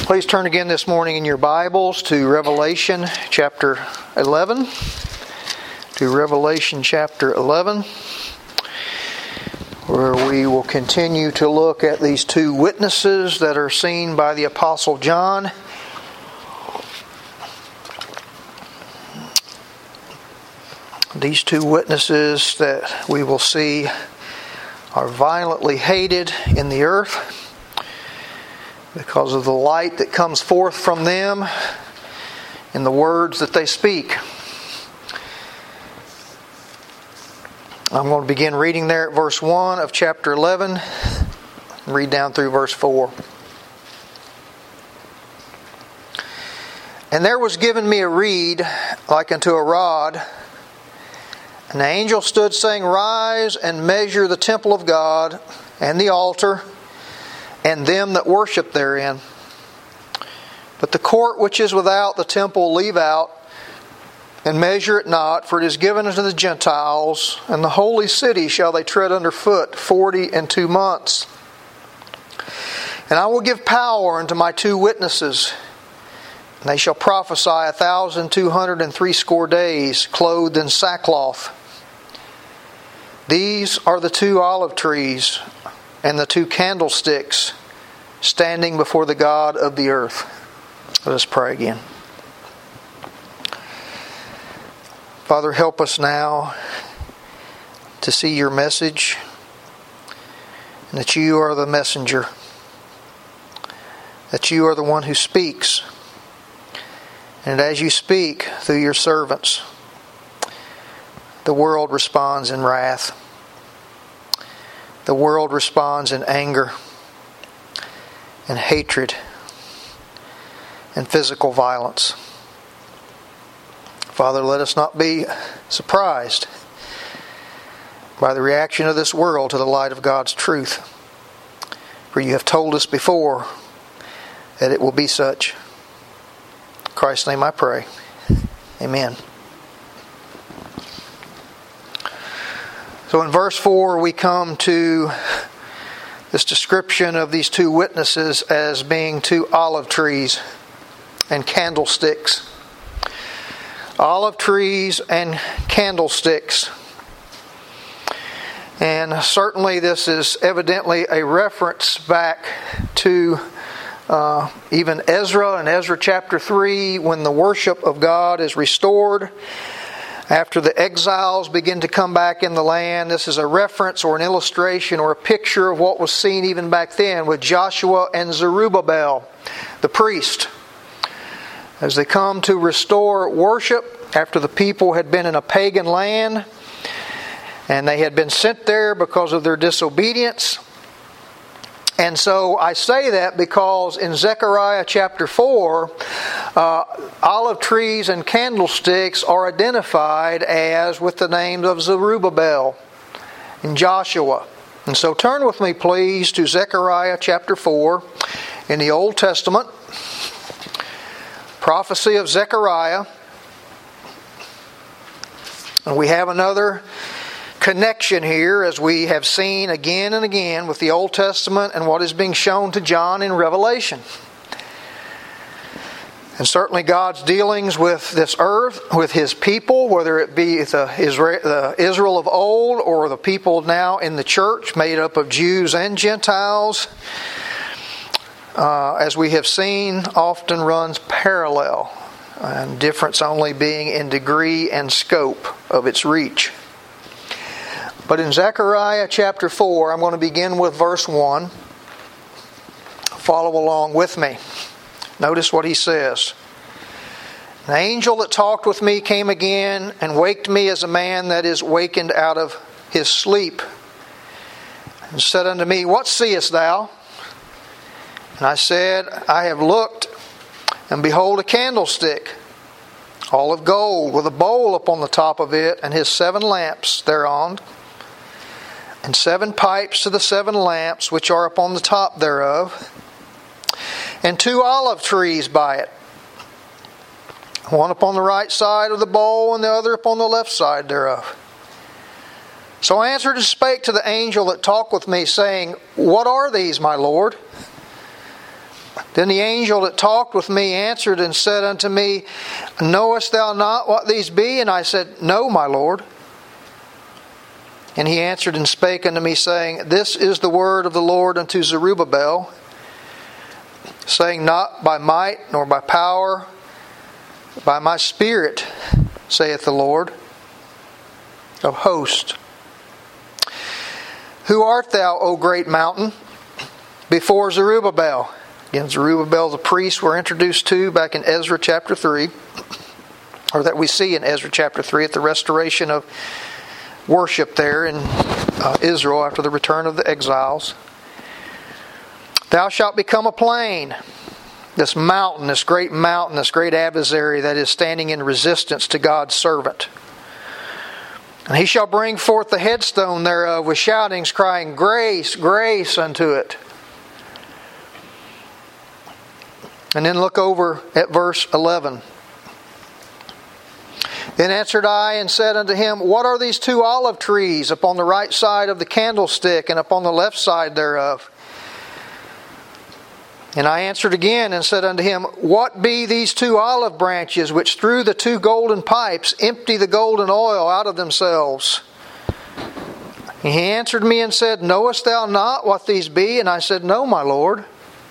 Please turn again this morning in your Bibles to Revelation chapter 11. To Revelation chapter 11, where we will continue to look at these two witnesses that are seen by the Apostle John. These two witnesses that we will see are violently hated in the earth because of the light that comes forth from them and the words that they speak. I'm going to begin reading there at verse 1 of chapter 11 and read down through verse 4. And there was given me a reed like unto a rod, and the angel stood saying, Rise and measure the temple of God and the altar, and them that worship therein. But the court which is without the temple leave out, and measure it not, for it is given unto the Gentiles, and the holy city shall they tread under foot 42 months. And I will give power unto my two witnesses, and they shall prophesy 1,260 days, clothed in sackcloth. These are the two olive trees and the two candlesticks standing before the God of the earth. Let us pray again. Father, help us now to see your message, and that you are the messenger, that you are the one who speaks, and as you speak through your servants, the world responds in wrath. The world responds in anger and hatred and physical violence. Father, let us not be surprised by the reaction of this world to the light of God's truth. For you have told us before that it will be such. In Christ's name I pray. Amen. So in verse 4 we come to this description of these two witnesses as being two olive trees and candlesticks. Olive trees and candlesticks. And certainly this is evidently a reference back to even Ezra in Ezra chapter 3, when the worship of God is restored after the exiles begin to come back in the land. This is a reference or an illustration or a picture of what was seen even back then with Joshua and Zerubbabel, the priest, as they come to restore worship after the people had been in a pagan land and they had been sent there because of their disobedience. And so I say that because in Zechariah chapter 4, olive trees and candlesticks are identified as with the names of Zerubbabel and Joshua. And so turn with me please to Zechariah chapter 4 in the Old Testament. Prophecy of Zechariah. And we have another connection here, as we have seen again and again with the Old Testament and what is being shown to John in Revelation. And certainly God's dealings with this earth, with His people, whether it be the Israel of old or the people now in the church made up of Jews and Gentiles, as we have seen, often runs parallel, and difference only being in degree and scope of its reach. But in Zechariah chapter 4, I'm going to begin with verse 1. Follow along with me. Notice what he says. The angel that talked with me came again and waked me as a man that is wakened out of his sleep, and said unto me, What seest thou? And I said, I have looked, and behold a candlestick, all of gold, with a bowl upon the top of it, and his 7 lamps thereon, and 7 pipes to the 7 lamps which are upon the top thereof, and 2 olive trees by it, one upon the right side of the bowl, and the other upon the left side thereof. So I answered and spake to the angel that talked with me, saying, What are these, my Lord? Then the angel that talked with me answered and said unto me, Knowest thou not what these be? And I said, No, my Lord. And he answered and spake unto me, saying, This is the word of the Lord unto Zerubbabel, saying, Not by might nor by power, but by my Spirit, saith the Lord of hosts. Who art thou, O great mountain? Before Zerubbabel. Again, Zerubbabel, the priest, we're introduced to back in Ezra chapter 3, or that we see in Ezra chapter 3 at the restoration of worship there in Israel after the return of the exiles. Thou shalt become a plain. This mountain, this great adversary that is standing in resistance to God's servant. And he shall bring forth the headstone thereof with shoutings, crying, Grace, grace unto it. And then look over at verse 11. Then answered I and said unto him, What are these two olive trees upon the right side of the candlestick and upon the left side thereof? And I answered again and said unto him, What be these two olive branches which through the two golden pipes empty the golden oil out of themselves? And he answered me and said, Knowest thou not what these be? And I said, No, my Lord.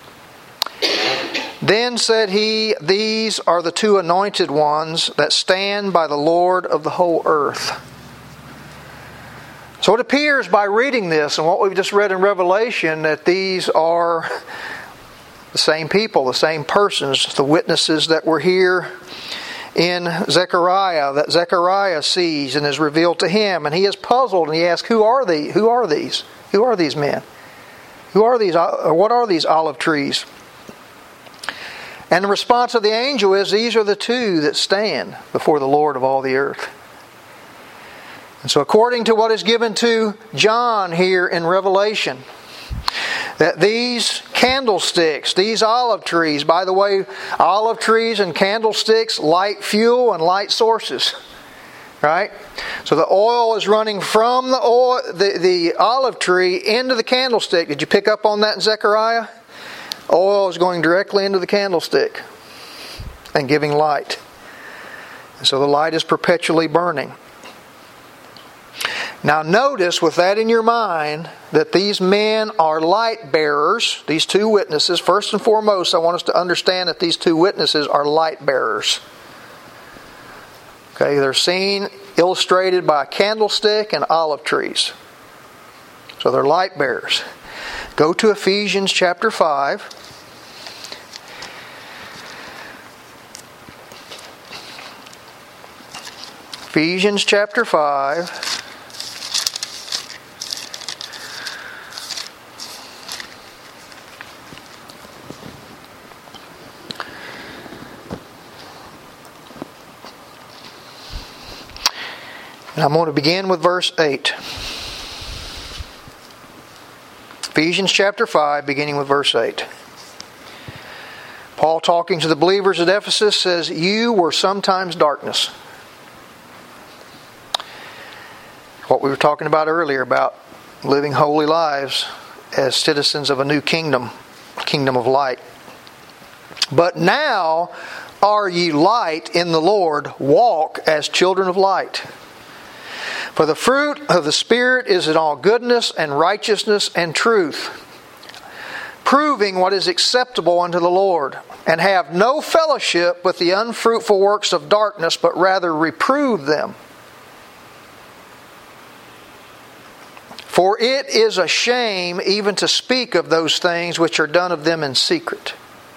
Then said he, These are the two anointed ones that stand by the Lord of the whole earth. So it appears by reading this and what we've just read in Revelation that these are the same people, the same persons, the witnesses that were here in Zechariah, that Zechariah sees and is revealed to him. And he is puzzled and he asks, Who are these? Who are these? Who are these men? Who are these? What are these olive trees? And the response of the angel is, These are the two that stand before the Lord of all the earth. And so according to what is given to John here in Revelation, that these candlesticks, these olive trees, by the way, olive trees and candlesticks light fuel and light sources. Right? So the oil is running from the olive tree into the candlestick. Did you pick up on that in Zechariah? Oil is going directly into the candlestick and giving light. And so the light is perpetually burning. Now notice with that in your mind that these men are light bearers. These two witnesses, first and foremost, I want us to understand that these two witnesses are light bearers. Okay, they're seen illustrated by a candlestick and olive trees. So they're light bearers. Go to Ephesians chapter 5. Ephesians chapter 5. And I'm going to begin with verse 8. Ephesians chapter 5, beginning with verse 8. Paul, talking to the believers at Ephesus, says, You were sometimes darkness. What we were talking about earlier about living holy lives as citizens of a new kingdom, kingdom of light. But now are ye light in the Lord, walk as children of light. For the fruit of the Spirit is in all goodness and righteousness and truth, proving what is acceptable unto the Lord, and have no fellowship with the unfruitful works of darkness, but rather reprove them. For it is a shame even to speak of those things which are done of them in secret.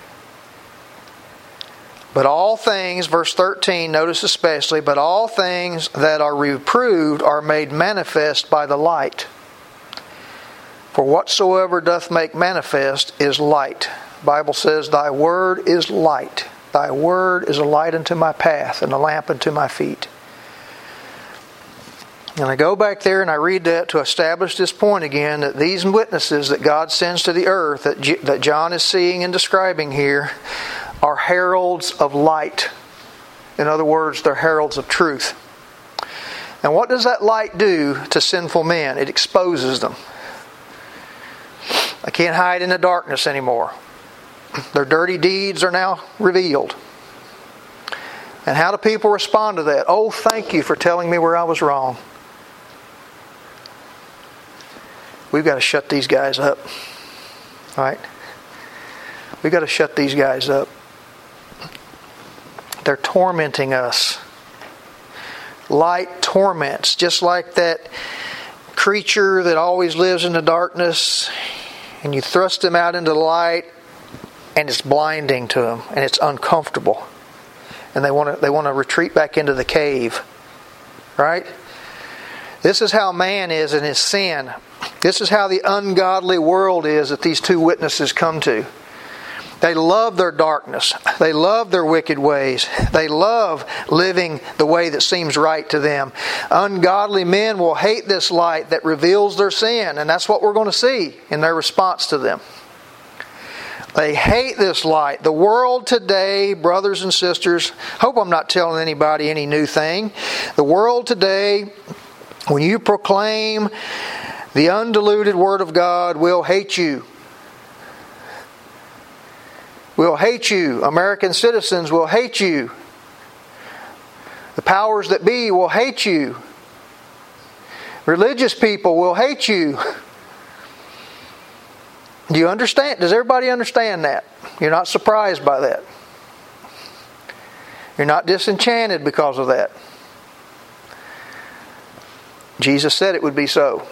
But all things, verse 13, notice especially, but all things that are reproved are made manifest by the light. For whatsoever doth make manifest is light. The Bible says, Thy word is light. Thy word is a light unto my path and a lamp unto my feet. And I go back there and I read that to establish this point again, that these witnesses that God sends to the earth, that John is seeing and describing here, are heralds of light. In other words, they're heralds of truth. And what does that light do to sinful men? It exposes them. They can't hide in the darkness anymore. Their dirty deeds are now revealed. And how do people respond to that? Oh, thank you for telling me where I was wrong. We've got to shut these guys up. Right? We've got to shut these guys up. They're tormenting us. Light torments, just like that creature that always lives in the darkness, and you thrust him out into the light, and it's blinding to them, and it's uncomfortable, and they want to retreat back into the cave. Right? This is how man is in his sin. This is how the ungodly world is that these two witnesses come to. They love their darkness. They love their wicked ways. They love living the way that seems right to them. Ungodly men will hate this light that reveals their sin, and that's what we're going to see in their response to them. They hate this light. The world today, brothers and sisters, hope I'm not telling anybody any new thing. The world today, when you proclaim the undiluted Word of God, will hate you. Will hate you. American citizens will hate you. The powers that be will hate you. Religious people will hate you. Do you understand? Does everybody understand that? You're not surprised by that. You're not disenchanted because of that. Jesus said it would be so.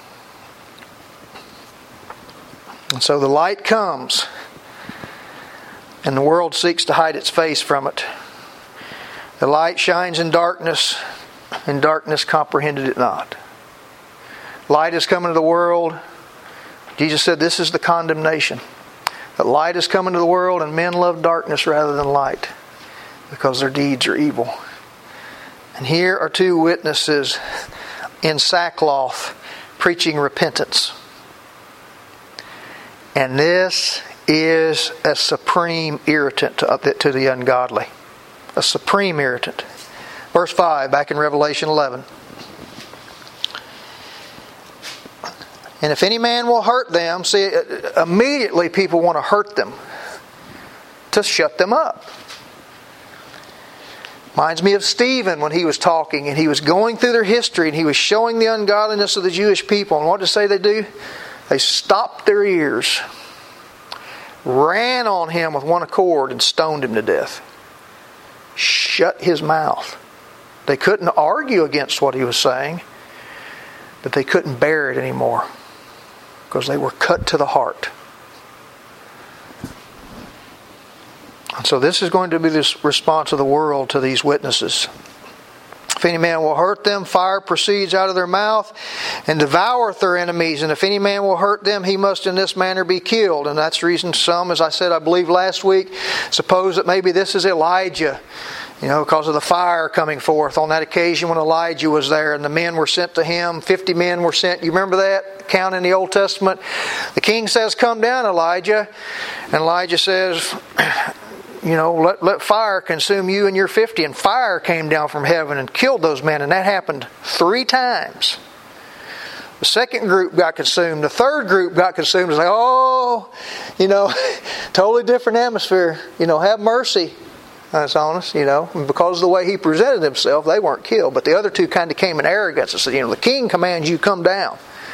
And so the light comes, and the world seeks to hide its face from it. The light shines in darkness, and darkness comprehended it not. Light is coming to the world. Jesus said this is the condemnation. That light is coming to the world, and men love darkness rather than light, because their deeds are evil. And here are two witnesses in sackcloth preaching repentance. And this is a supreme irritant to the ungodly. A supreme irritant. Verse 5, back in Revelation 11. And if any man will hurt them, see, immediately people want to hurt them to shut them up. Reminds me of Stephen when he was talking and he was going through their history and he was showing the ungodliness of the Jewish people. And what did they do? They stopped their ears, ran on him with one accord, and stoned him to death. Shut his mouth. They couldn't argue against what he was saying, but they couldn't bear it anymore because they were cut to the heart. And so this is going to be the response of the world to these witnesses. If any man will hurt them, fire proceeds out of their mouth and devoureth their enemies. And if any man will hurt them, he must in this manner be killed. And that's the reason some, as I said, I believe last week, suppose that maybe this is Elijah. Because of the fire coming forth on that occasion when Elijah was there and the men were sent to him. 50 men were sent. You remember that account in the Old Testament? The king says, "Come down, Elijah." And Elijah says, let fire consume you and your 50. And fire came down from heaven and killed those men. And that happened 3 times. The second group got consumed. The third group got consumed. It's like, totally different atmosphere. Have mercy. That's honest, And because of the way he presented himself, they weren't killed. But the other two kind of came in arrogance and said, the king commands you, come down.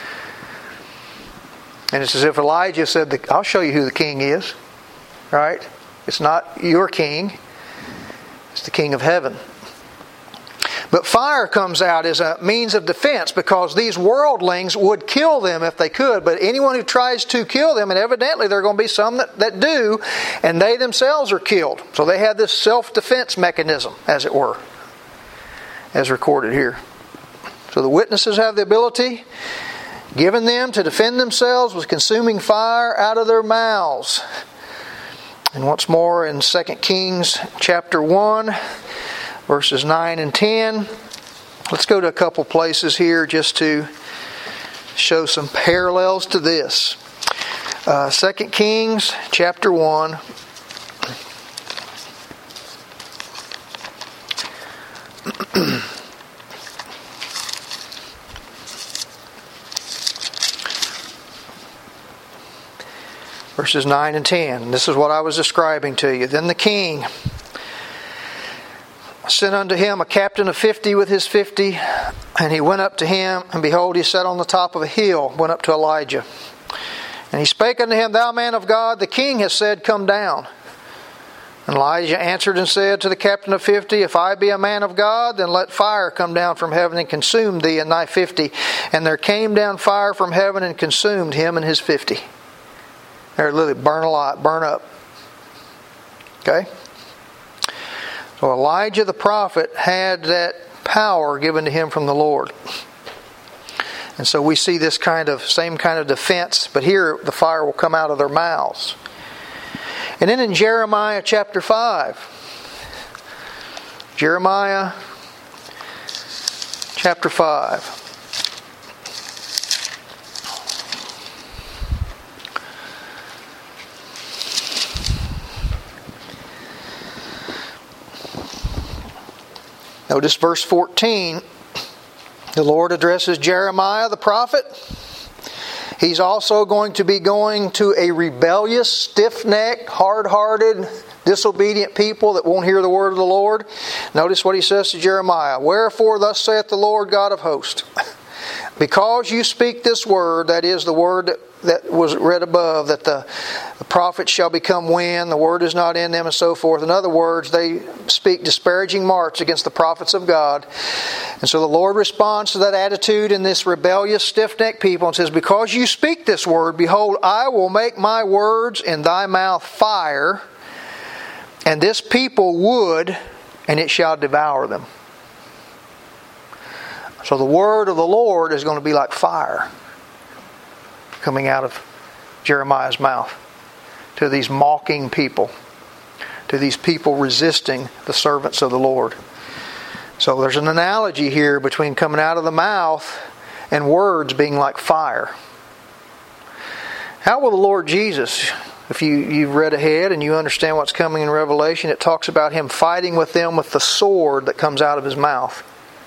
And it's as if Elijah said, I'll show you who the king is. Right? It's not your king. It's the king of heaven. But fire comes out as a means of defense because these worldlings would kill them if they could. But anyone who tries to kill them, and evidently there are going to be some that do, and they themselves are killed. So they have this self-defense mechanism, as it were, as recorded here. So the witnesses have the ability given them to defend themselves with consuming fire out of their mouths. And once more in 2 Kings chapter 1, verses 9 and 10. Let's go to a couple places here just to show some parallels to this. 2 Kings chapter 1. Verses 9 and 10. And this is what I was describing to you. Then the king sent unto him a captain of 50 with his 50, and he went up to him, and behold, he sat on the top of a hill, went up to Elijah. And he spake unto him, Thou man of God, the king has said, Come down. And Elijah answered and said to the captain of 50, If I be a man of God, then let fire come down from heaven and consume thee and thy 50. And there came down fire from heaven and consumed him and his 50. There, literally, burn up. Okay? So Elijah the prophet had that power given to him from the Lord. And so we see this same kind of defense, but here the fire will come out of their mouths. And then in Jeremiah chapter 5. Jeremiah chapter 5. Notice verse 14. The Lord addresses Jeremiah the prophet. He's also going to be going to a rebellious, stiff-necked, hard-hearted, disobedient people that won't hear the word of the Lord. Notice what he says to Jeremiah. Wherefore thus saith the Lord God of hosts, because you speak this word, that is the word that was read above, that the prophets shall become wind, the word is not in them, and so forth. In other words, they speak disparaging marks against the prophets of God. And so the Lord responds to that attitude in this rebellious, stiff-necked people and says, Because you speak this word, behold, I will make my words in thy mouth fire, and this people wood, and it shall devour them. So the word of the Lord is going to be like fire coming out of Jeremiah's mouth to these mocking people, to these people resisting the servants of the Lord. So there's an analogy here between coming out of the mouth and words being like fire. How will the Lord Jesus, if you've read ahead and you understand what's coming in Revelation, it talks about Him fighting with them with the sword that comes out of His mouth.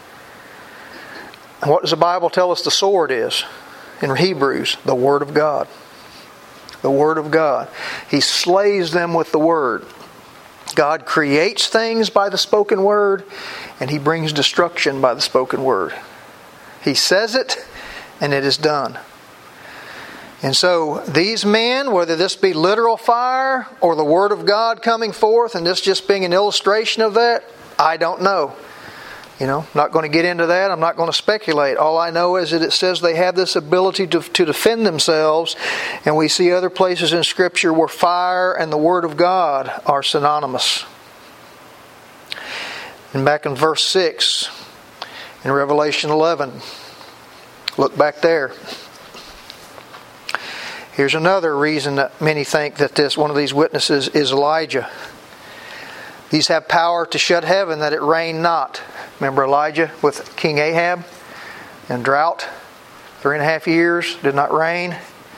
And what does the Bible tell us the sword is? In Hebrews, the Word of God. The Word of God. He slays them with the Word. God creates things by the spoken Word, and He brings destruction by the spoken Word. He says it, and it is done. And so these men, whether this be literal fire or the Word of God coming forth, and this just being an illustration of that, I don't know. I'm not going to get into that. I'm not going to speculate. All I know is that it says they have this ability to defend themselves. And we see other places in Scripture where fire and the Word of God are synonymous. And back in verse 6, in Revelation 11, look back there. Here's another reason that many think that one of these witnesses is Elijah. These have power to shut heaven that it rain not. Remember Elijah with King Ahab and drought? 3.5 years, did not rain.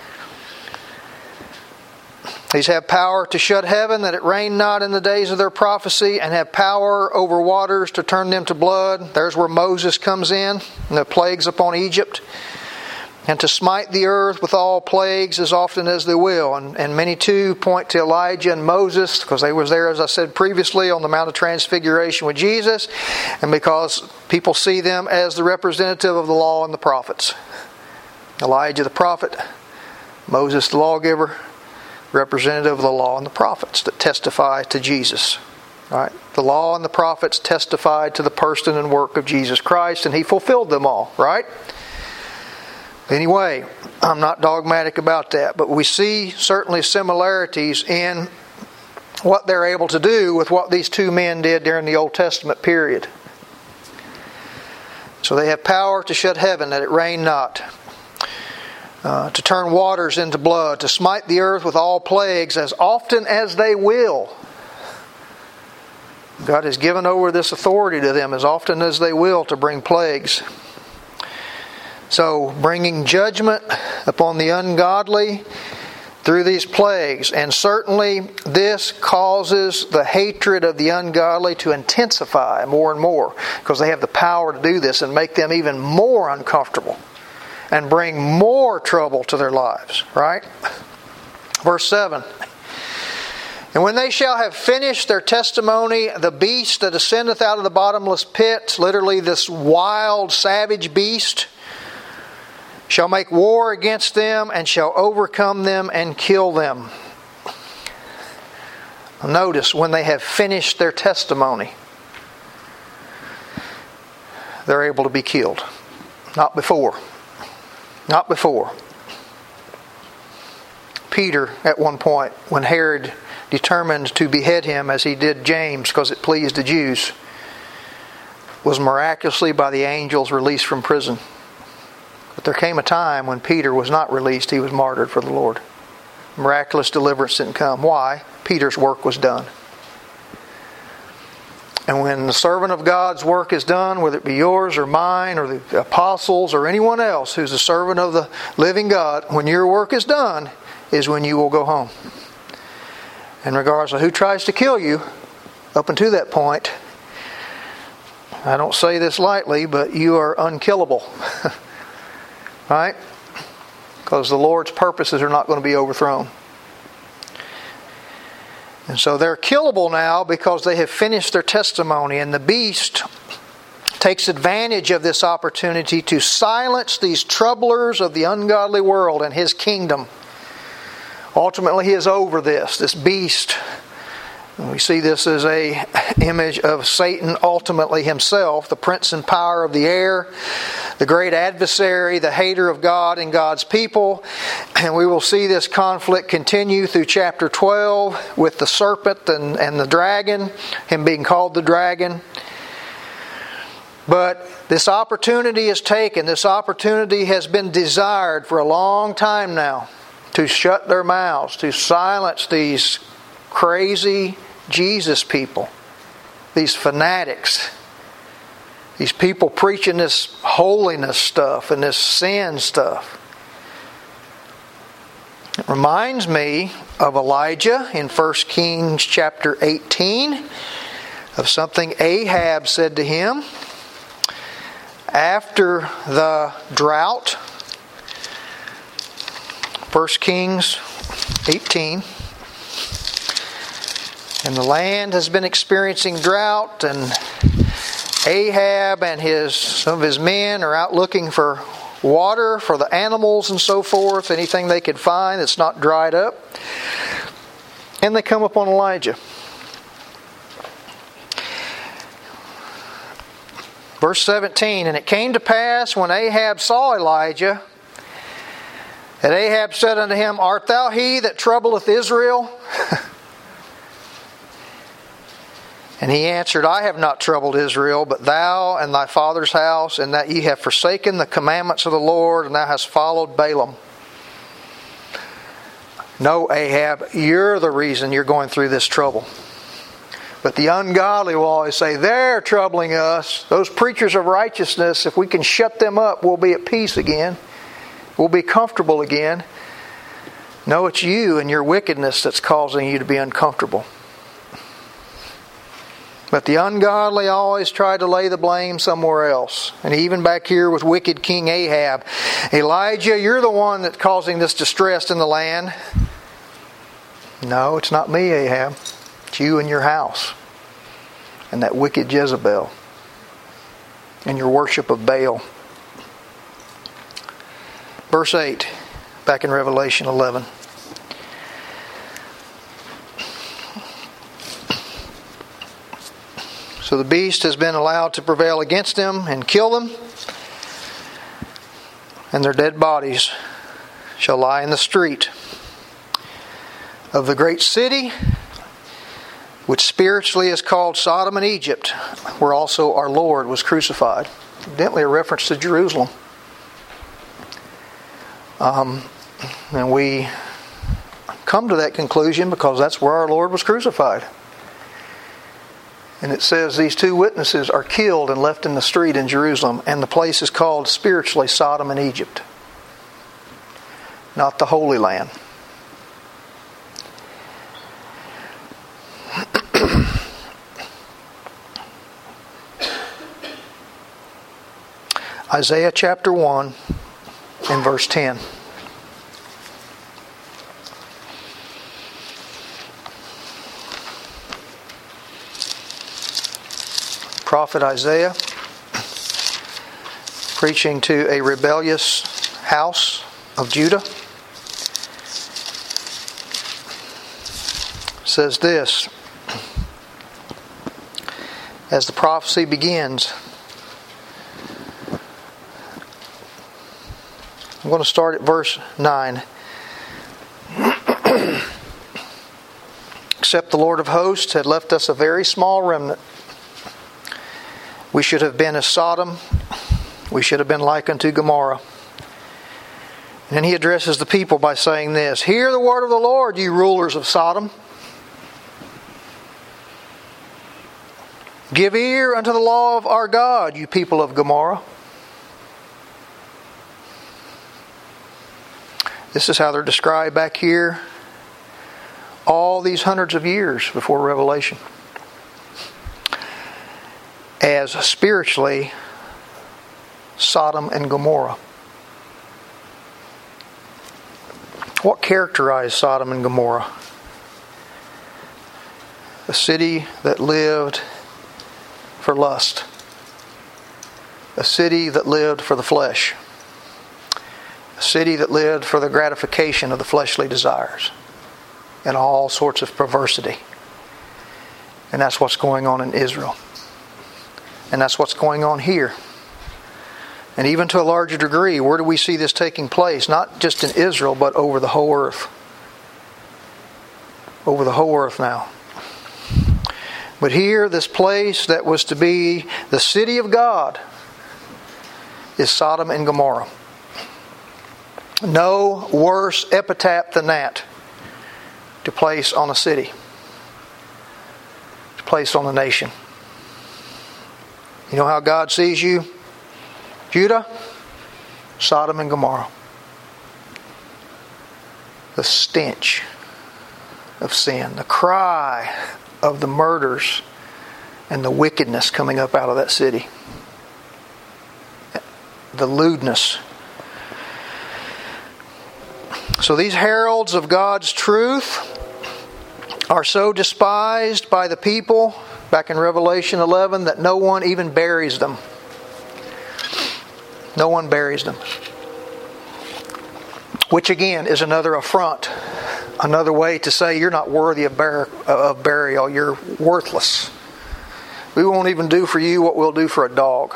These have power to shut heaven that it rain not in the days of their prophecy, and have power over waters to turn them to blood. There's where Moses comes in, and the plagues upon Egypt. And to smite the earth with all plagues as often as they will. And many too point to Elijah and Moses, because they was there, as I said previously, on the Mount of Transfiguration with Jesus, and because people see them as the representative of the law and the prophets. Elijah the prophet, Moses the lawgiver, representative of the law and the prophets that testify to Jesus. Right? The law and the prophets testified to the person and work of Jesus Christ, and He fulfilled them all. Right? Anyway, I'm not dogmatic about that, but we see certainly similarities in what they're able to do with what these two men did during the Old Testament period. So they have power to shut heaven that it rain not, to turn waters into blood, to smite the earth with all plagues as often as they will. God has given over this authority to them as often as they will to bring plagues. So, bringing judgment upon the ungodly through these plagues. And certainly this causes the hatred of the ungodly to intensify more and more, because they have the power to do this and make them even more uncomfortable and bring more trouble to their lives. Right? Verse 7. And when they shall have finished their testimony, the beast that ascendeth out of the bottomless pit, literally this wild, savage beast, shall make war against them and shall overcome them and kill them. Notice, when they have finished their testimony, they're able to be killed. Not before. Not before. Peter, at one point, when Herod determined to behead him as he did James because it pleased the Jews, was miraculously by the angels released from prison. But there came a time when Peter was not released. He was martyred for the Lord. Miraculous deliverance didn't come. Why? Peter's work was done. And when the servant of God's work is done, whether it be yours or mine or the apostles or anyone else who's a servant of the living God, when your work is done is when you will go home. And regardless of who tries to kill you, up until that point, I don't say this lightly, but you are unkillable. Right? Because the Lord's purposes are not going to be overthrown. And so they're killable now because they have finished their testimony. And the beast takes advantage of this opportunity to silence these troublers of the ungodly world and his kingdom. Ultimately, he is over this beast. And we see this as an image of Satan ultimately himself, the prince and power of the air, the great adversary, the hater of God and God's people. And we will see this conflict continue through chapter 12 with the serpent and the dragon, him being called the dragon. But this opportunity is taken. This opportunity has been desired for a long time now to shut their mouths, to silence these crazy Jesus people, these fanatics, these people preaching this holiness stuff and this sin stuff. It reminds me of Elijah in 1 Kings chapter 18, of something Ahab said to him after the drought. 1 Kings 18. And the land has been experiencing drought, and Ahab and some of his men are out looking for water for the animals and so forth, anything they could find that's not dried up. And they come upon Elijah. Verse 17, and it came to pass when Ahab saw Elijah, that Ahab said unto him, Art thou he that troubleth Israel? And he answered, I have not troubled Israel, but thou and thy father's house, and that ye have forsaken the commandments of the Lord, and thou hast followed Balaam. No, Ahab, you're the reason you're going through this trouble. But the ungodly will always say, they're troubling us. Those preachers of righteousness, if we can shut them up, we'll be at peace again. We'll be comfortable again. No, it's you and your wickedness that's causing you to be uncomfortable. But the ungodly always try to lay the blame somewhere else. And even back here with wicked King Ahab, Elijah, you're the one that's causing this distress in the land. No, it's not me, Ahab. It's you and your house. And that wicked Jezebel. And your worship of Baal. Verse 8, back in Revelation 11. So the beast has been allowed to prevail against them and kill them. And their dead bodies shall lie in the street of the great city, which spiritually is called Sodom and Egypt, where also our Lord was crucified. Evidently a reference to Jerusalem. And we come to that conclusion because that's where our Lord was crucified. And it says these two witnesses are killed and left in the street in Jerusalem. And the place is called spiritually Sodom and Egypt. Not the Holy Land. Isaiah chapter 1 and verse 10. prophet Isaiah, preaching to a rebellious house of Judah, says this, as the prophecy begins. I'm going to start at verse 9. Except the Lord of hosts had left us a very small remnant, we should have been as Sodom, we should have been like unto Gomorrah. And then he addresses the people by saying this, hear the word of the Lord, you rulers of Sodom. Give ear unto the law of our God, you people of Gomorrah. This is how they're described back here all these hundreds of years before Revelation, as spiritually Sodom and Gomorrah. What characterized Sodom and Gomorrah? A city that lived for lust. A city that lived for the flesh. A city that lived for the gratification of the fleshly desires. And all sorts of perversity. And that's what's going on in Israel. And that's what's going on here. And even to a larger degree, where do we see this taking place? Not just in Israel, but over the whole earth. Over the whole earth now. But here, this place that was to be the city of God is Sodom and Gomorrah. No worse epitaph than that to place on a city, to place on a nation. You know how God sees you? Judah, Sodom and Gomorrah. The stench of sin, the cry of the murders and the wickedness coming up out of that city. The lewdness. So these heralds of God's truth are so despised by the people, back in Revelation 11, that no one even buries them. No one buries them. Which again is another affront. Another way to say you're not worthy of burial. You're worthless. We won't even do for you what we'll do for a dog.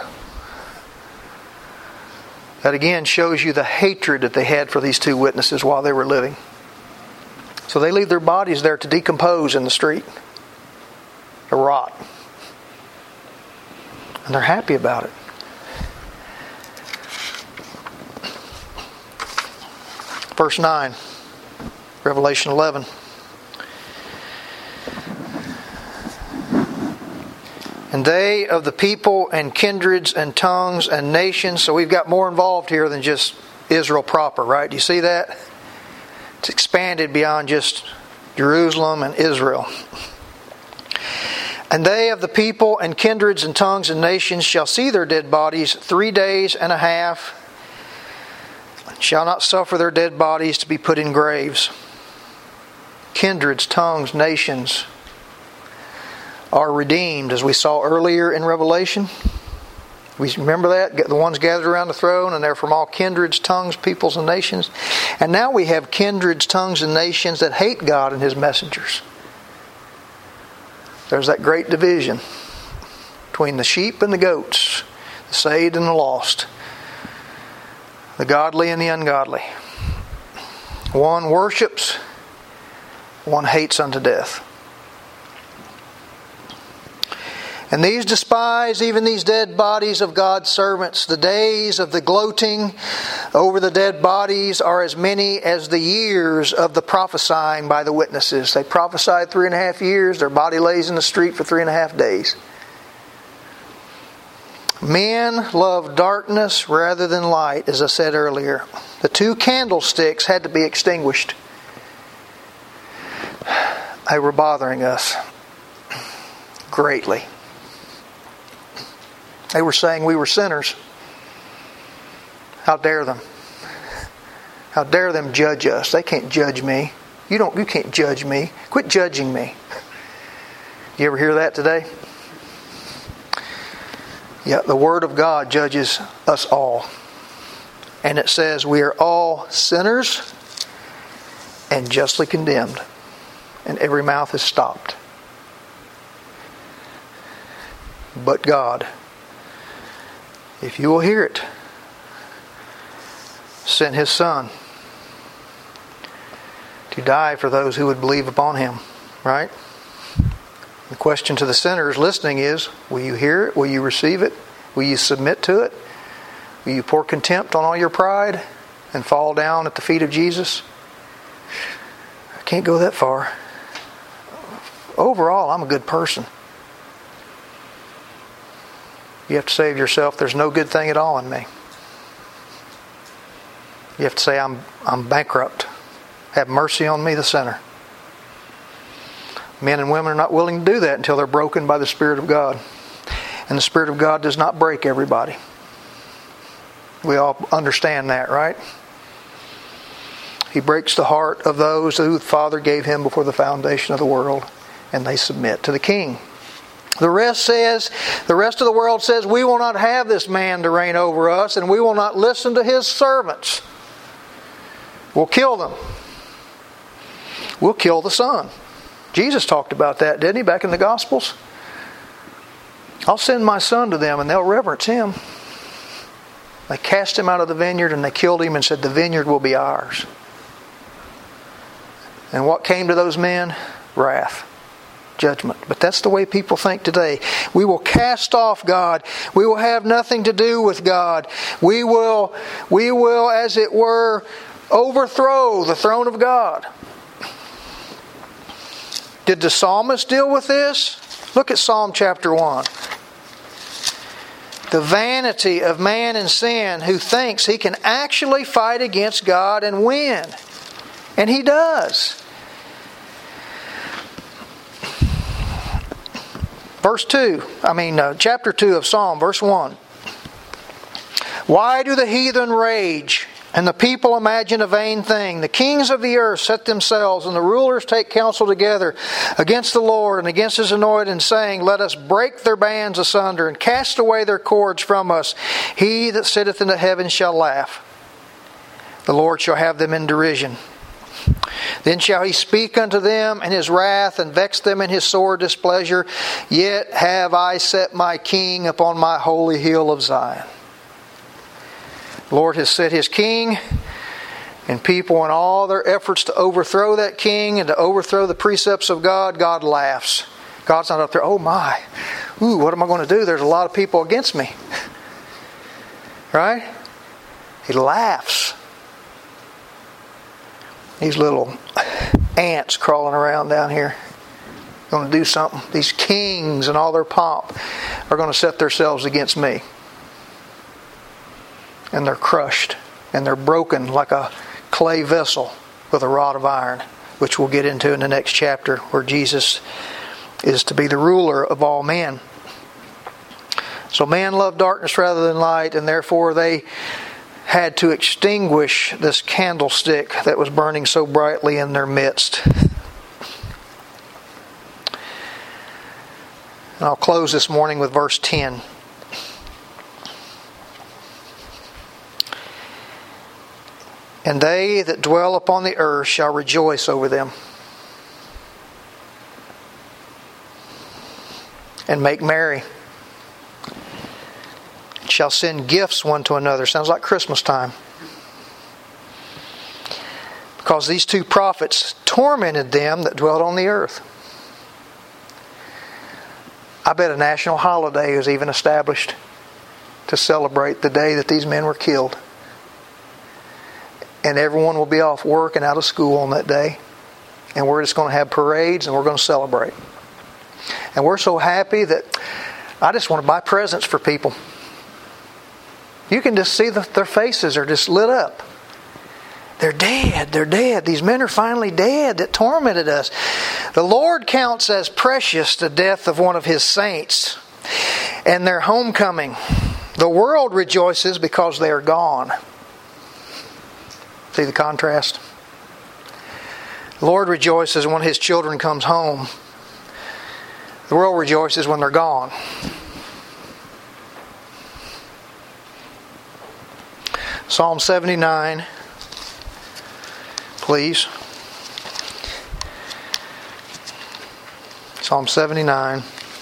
That again shows you the hatred that they had for these two witnesses while they were living. So they leave their bodies there to decompose in the street. To rot. And they're happy about it. Verse 9. Revelation 11. And they of the people and kindreds and tongues and nations. So we've got more involved here than just Israel proper, right? Do you see that? It's expanded beyond just Jerusalem and Israel. And they of the people and kindreds and tongues and nations shall see their dead bodies 3 days and a half, shall not suffer their dead bodies to be put in graves. Kindreds, tongues, nations are redeemed, as we saw earlier in Revelation. We remember that? The ones gathered around the throne, and they're from all kindreds, tongues, peoples, and nations. And now we have kindreds, tongues, and nations that hate God and His messengers. There's that great division between the sheep and the goats, the saved and the lost, the godly and the ungodly. One worships, one hates unto death. And these despise even these dead bodies of God's servants. The days of the gloating over the dead bodies are as many as the years of the prophesying by the witnesses. They prophesied 3.5 years. Their body lays in the street for 3.5 days. Men love darkness rather than light, as I said earlier. The 2 candlesticks had to be extinguished. They were bothering us greatly. They were saying we were sinners. How dare them? How dare them judge us? They can't judge me. You can't judge me. Quit judging me. You ever hear that today? Yet the Word of God judges us all. And it says we are all sinners and justly condemned. And every mouth is stopped. But God, if you will hear it, sent His Son to die for those who would believe upon Him. Right? The question to the sinners listening is, will you hear it? Will you receive it? Will you submit to it? Will you pour contempt on all your pride and fall down at the feet of Jesus? I can't go that far. Overall, I'm a good person. You have to say of yourself, there's no good thing at all in me. You have to say, I'm bankrupt. Have mercy on me, the sinner. Men and women are not willing to do that until they're broken by the Spirit of God. And the Spirit of God does not break everybody. We all understand that, right? He breaks the heart of those who the Father gave Him before the foundation of the world, and they submit to the King. The rest of the world says, we will not have this man to reign over us, and we will not listen to his servants. We'll kill them. We'll kill the Son. Jesus talked about that, didn't He, back in the Gospels? I'll send my Son to them and they'll reverence Him. They cast Him out of the vineyard and they killed Him and said, the vineyard will be ours. And what came to those men? Wrath. Judgment. But that's the way people think today. We will cast off God. We will have nothing to do with God. We will, as it were, overthrow the throne of God. Did the psalmist deal with this? Look at Psalm chapter 1. The vanity of man in sin who thinks he can actually fight against God and win. And he does. Chapter 2 of Psalm, verse 1. Why do the heathen rage, and the people imagine a vain thing? The kings of the earth set themselves, and the rulers take counsel together against the Lord and against His anointed, saying, let us break their bands asunder, and cast away their cords from us. He that sitteth in the heavens shall laugh. The Lord shall have them in derision. Then shall He speak unto them in His wrath, and vex them in His sore displeasure. Yet have I set my King upon my holy hill of Zion. The Lord has set His King, and people, in all their efforts to overthrow that King and to overthrow the precepts of God, God laughs. God's not up there, oh my, what am I going to do? There's a lot of people against me. Right? He laughs. These little ants crawling around down here going to do something. These kings and all their pomp are going to set themselves against me. And they're crushed. And they're broken like a clay vessel with a rod of iron, which we'll get into in the next chapter, where Jesus is to be the ruler of all men. So man loved darkness rather than light, and therefore they had to extinguish this candlestick that was burning so brightly in their midst. And I'll close this morning with verse 10. And they that dwell upon the earth shall rejoice over them, and make merry, shall send gifts one to another. Sounds like Christmas time. Because these two prophets tormented them that dwelt on the earth. I bet a national holiday was even established to celebrate the day that these men were killed. And everyone will be off work and out of school on that day. And we're just going to have parades and we're going to celebrate. And we're so happy that I just want to buy presents for people. You can just see their faces are just lit up. They're dead. They're dead. These men are finally dead that tormented us. The Lord counts as precious the death of one of His saints and their homecoming. The world rejoices because they are gone. See the contrast? The Lord rejoices when His children comes home. The world rejoices when they're gone. Psalm 79, please. Psalm 79.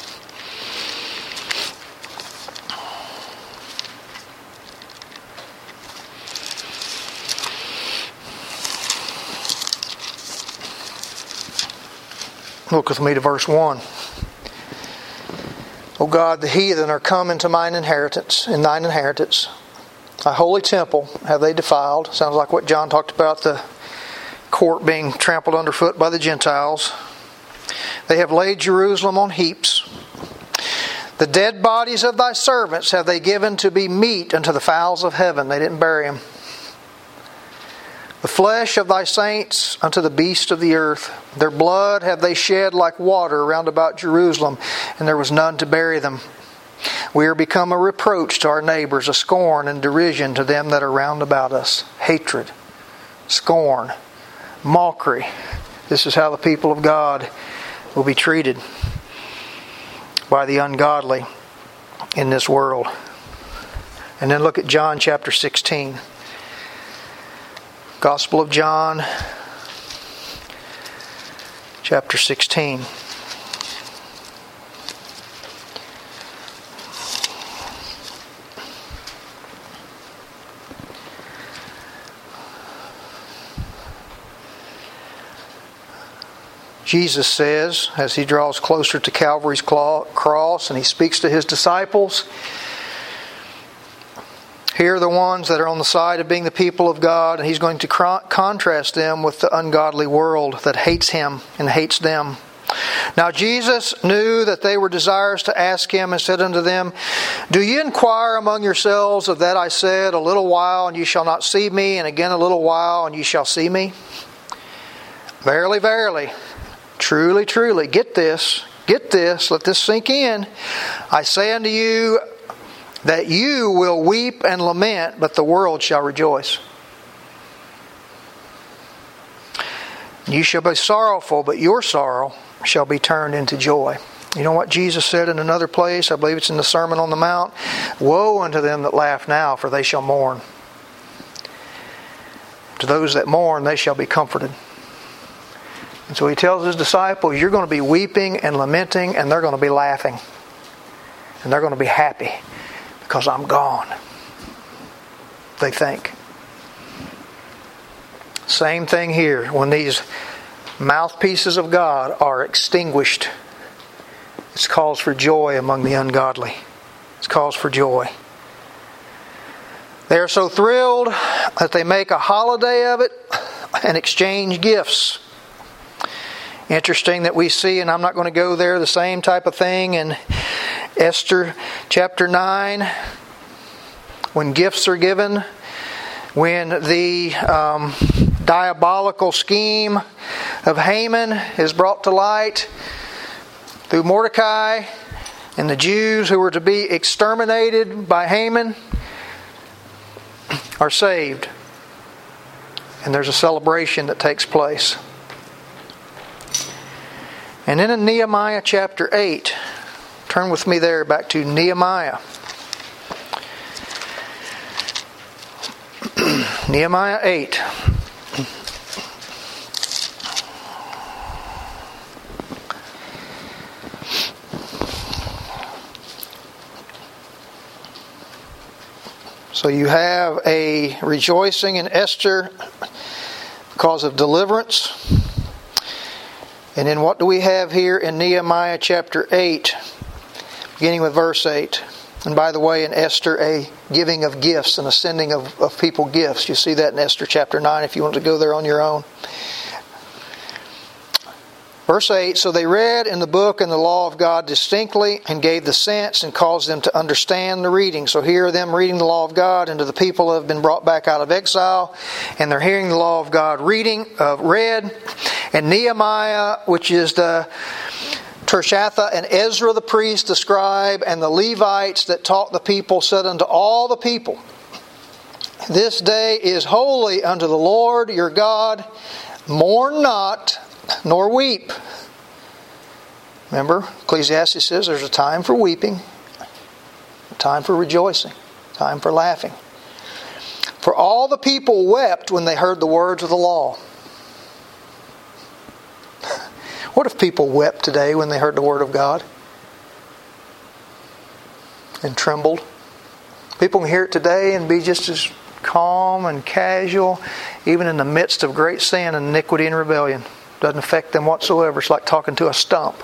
Look with me to verse 1. O God, the heathen are come into thine inheritance. Thy holy temple have they defiled. Sounds like what John talked about, the court being trampled underfoot by the Gentiles. They have laid Jerusalem on heaps. The dead bodies of thy servants have they given to be meat unto the fowls of heaven. They didn't bury them. The flesh of thy saints unto the beasts of the earth. Their blood have they shed like water round about Jerusalem, and there was none to bury them. We are become a reproach to our neighbors, a scorn and derision to them that are round about us. Hatred, scorn, mockery. This is how the people of God will be treated by the ungodly in this world. And then look at John chapter 16. Gospel of John, chapter 16. Jesus says, as he draws closer to Calvary's cross and he speaks to his disciples, here are the ones that are on the side of being the people of God, and he's going to contrast them with the ungodly world that hates him and hates them. Now Jesus knew that they were desirous to ask him, and said unto them, Do ye inquire among yourselves of that I said, A little while, and ye shall not see me, and again a little while, and ye shall see me? Verily, verily, truly, truly, get this, let this sink in. I say unto you, that you will weep and lament, but the world shall rejoice. You shall be sorrowful, but your sorrow shall be turned into joy. You know what Jesus said in another place? I believe it's in the Sermon on the Mount. Woe unto them that laugh now, for they shall mourn. To those that mourn, they shall be comforted. And so he tells his disciples, you're going to be weeping and lamenting, and they're going to be laughing. And they're going to be happy. Because I'm gone, they think. Same thing here. When these mouthpieces of God are extinguished, it's cause for joy among the ungodly. It's cause for joy. They are so thrilled that they make a holiday of it and exchange gifts. Interesting that we see, and I'm not going to go there, the same type of thing in Esther chapter 9, when gifts are given, when the diabolical scheme of Haman is brought to light through Mordecai, and the Jews who were to be exterminated by Haman are saved. And there's a celebration that takes place. And then in Nehemiah chapter 8, turn with me there back to Nehemiah. Nehemiah 8. So you have a rejoicing in Esther because of deliverance. And then what do we have here in Nehemiah chapter 8, beginning with verse 8? And by the way, in Esther, a giving of gifts and a sending of people gifts. You see that in Esther chapter 9 if you want to go there on your own. Verse 8, So they read in the book and the law of God distinctly, and gave the sense and caused them to understand the reading. So here are them reading the law of God, and to the people who have been brought back out of exile, and they're hearing the law of God read. And Nehemiah, which is the Tershatha, and Ezra the priest, the scribe, and the Levites that taught the people, said unto all the people, This day is holy unto the Lord your God. Mourn not, nor weep. Remember, Ecclesiastes says there's a time for weeping, a time for rejoicing, a time for laughing. For all the people wept when they heard the words of the law. What if people wept today when they heard the Word of God? And trembled? People can hear it today and be just as calm and casual, even in the midst of great sin and iniquity and rebellion. Doesn't affect them whatsoever. It's like talking to a stump.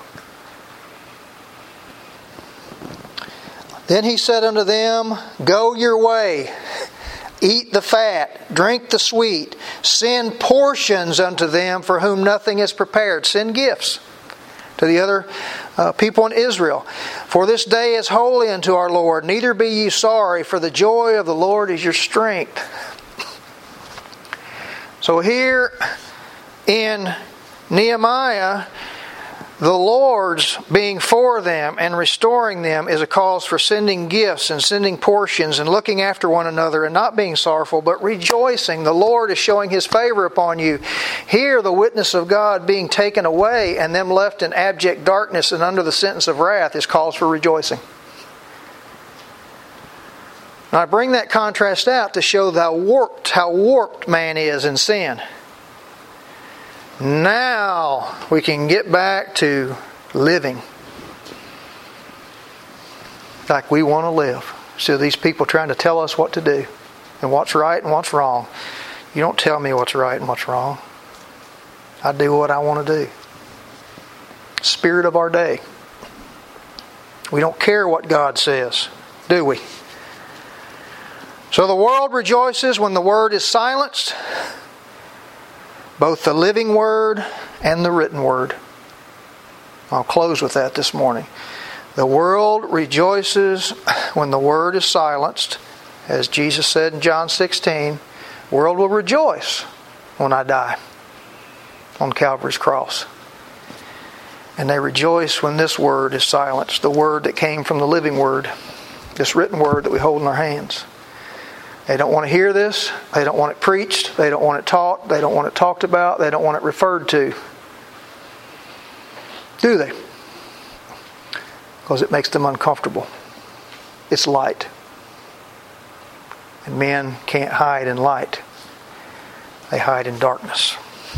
Then he said unto them, Go your way, eat the fat, drink the sweet, send portions unto them for whom nothing is prepared. Send gifts to the other people in Israel. For this day is holy unto our Lord. Neither be ye sorry, for the joy of the Lord is your strength. So here in Nehemiah, the Lord's being for them and restoring them is a cause for sending gifts and sending portions and looking after one another and not being sorrowful, but rejoicing. The Lord is showing His favor upon you. Here, the witness of God being taken away and them left in abject darkness and under the sentence of wrath is cause for rejoicing. Now, I bring that contrast out to show how warped man is in sin. Now we can get back to living like we want to live. So these people trying to tell us what to do and what's right and what's wrong. You don't tell me what's right and what's wrong. I do what I want to do. Spirit of our day. We don't care what God says, do we? So the world rejoices when the word is silenced. Both the living word and the written word. I'll close with that this morning. The world rejoices when the word is silenced. As Jesus said in John 16, the world will rejoice when I die on Calvary's cross. And they rejoice when this word is silenced, the word that came from the living word, this written word that we hold in our hands. They don't want to hear this. They don't want it preached. They don't want it taught. They don't want it talked about. They don't want it referred to. Do they? Because it makes them uncomfortable. It's light. And men can't hide in light. They hide in darkness.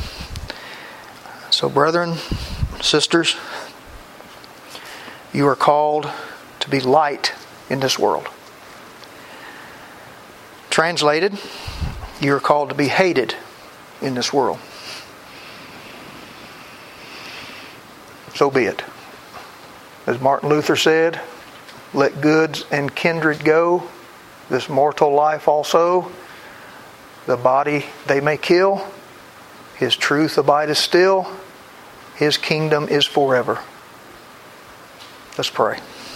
So, brethren, sisters, you are called to be light in this world. Translated, you are called to be hated in this world. So be it. As Martin Luther said, let goods and kindred go, this mortal life also. The body they may kill, His truth abideth still, His kingdom is forever. Let's pray.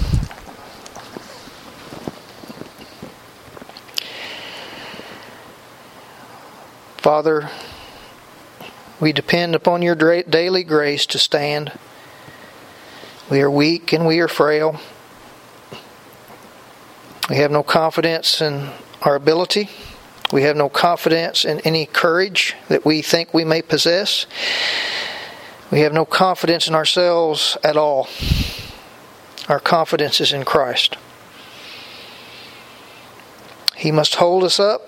Father, we depend upon your daily grace to stand. We are weak and we are frail. We have no confidence in our ability. We have no confidence in any courage that we think we may possess. We have no confidence in ourselves at all. Our confidence is in Christ. He must hold us up.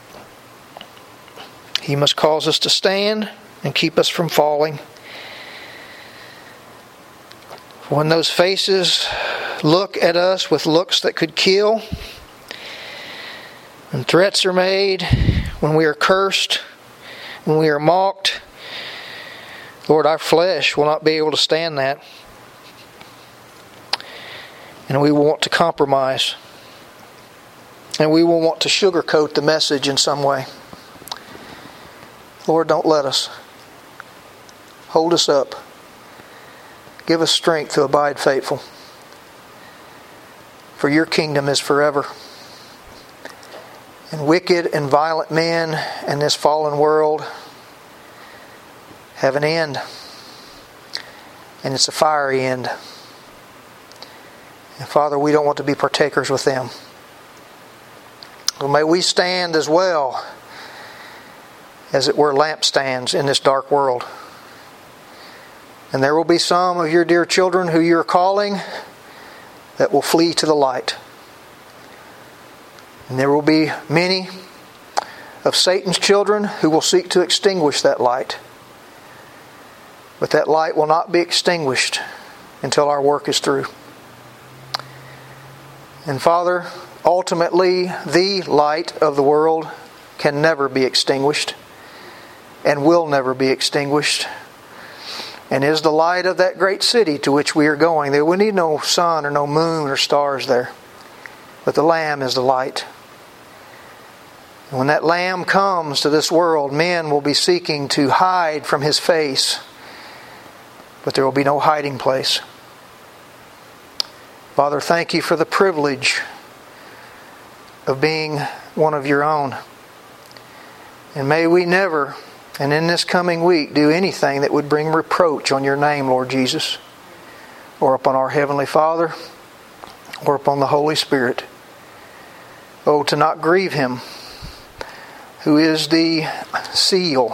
He must cause us to stand and keep us from falling. When those faces look at us with looks that could kill, when threats are made, when we are cursed, when we are mocked, Lord, our flesh will not be able to stand that. And we will want to compromise. And we will want to sugarcoat the message in some way. Lord, don't let us. Hold us up. Give us strength to abide faithful. For your kingdom is forever. And wicked and violent men in this fallen world have an end. And it's a fiery end. And Father, we don't want to be partakers with them. Well, may we stand as well, as it were, lampstands in this dark world. And there will be some of your dear children who you're calling that will flee to the light. And there will be many of Satan's children who will seek to extinguish that light. But that light will not be extinguished until our work is through. And Father, ultimately, the light of the world can never be extinguished and will never be extinguished, and is the light of that great city to which we are going. There we need no sun or no moon or stars there, but the Lamb is the light. And when that Lamb comes to this world, men will be seeking to hide from His face, but there will be no hiding place. Father, thank You for the privilege of being one of Your own. And may we never, and in this coming week, do anything that would bring reproach on Your name, Lord Jesus, or upon our Heavenly Father, or upon the Holy Spirit. Oh, to not grieve Him, who is the seal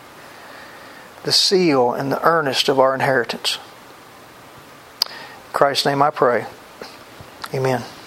and the earnest of our inheritance. In Christ's name I pray. Amen.